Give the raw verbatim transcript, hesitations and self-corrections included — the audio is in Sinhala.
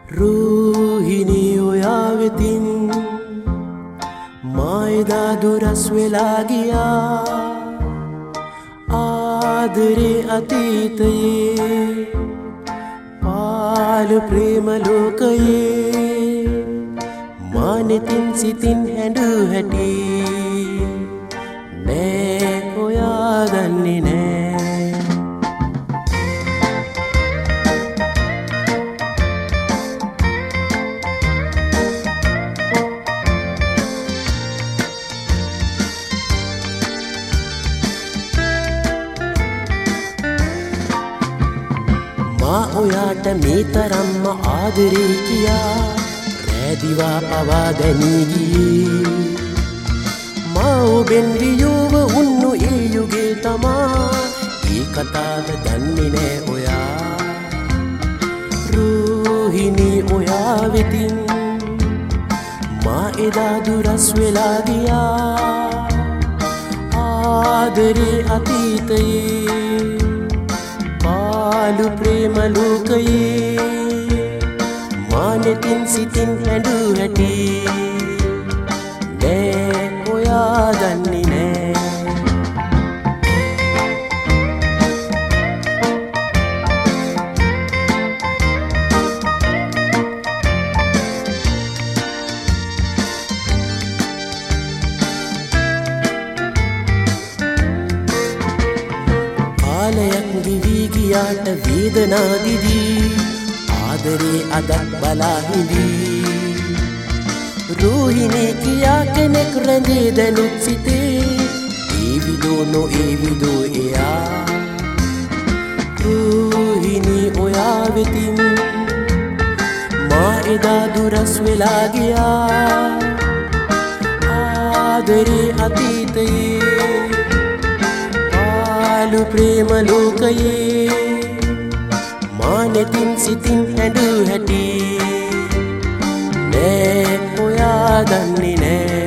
රෝහිණී ඔයා වෙතින් මා එදා දුරස් වෙලා ගියා ආදරේ අතීතයේ පාළු ප්‍රේම ලෝකයේ මා නෙතින් සිතින් හැඬු හැටි නෑ ඔයා දන්නේ නෑ මා ඔයාට මේ තරම්ම ආදරේ කියා රැදිවා පවා දැනී ගියේ මා ඔබෙන් වියෝව උන්නු ඒ යුගේ තමා ඒ කතාව දන්නේ නෑ ඔයා රෝහිණී ඔයා වෙතින් මා එදා දුරස් වෙලා ගියා ආදරේ අතීතයේ පාළු ප්‍රේම ලෝකයේ මා නෙතින් සිතින් හැඬු හැටි නෑ ඔයා දන්නේ නෑ කාලයක් දිවි ගියාට වේදනා දිදී ආදරේ අදක් බලා හිඳී රෝහිණී කියා කෙනෙක් රැඳේ දැනුත් සිතේ ඒ විදෝ නොඒ විදෝ එයා රෝහිණී ඔයා වෙතින් මා එදා දුරස් වෙලා ගියා ආදරේ අතීතයේ පාළු ප්‍රේම ලෝකයේ මා නෙතින් සිතින් හැඬු හැටි නෑ ඔයා දන්නේ නෑ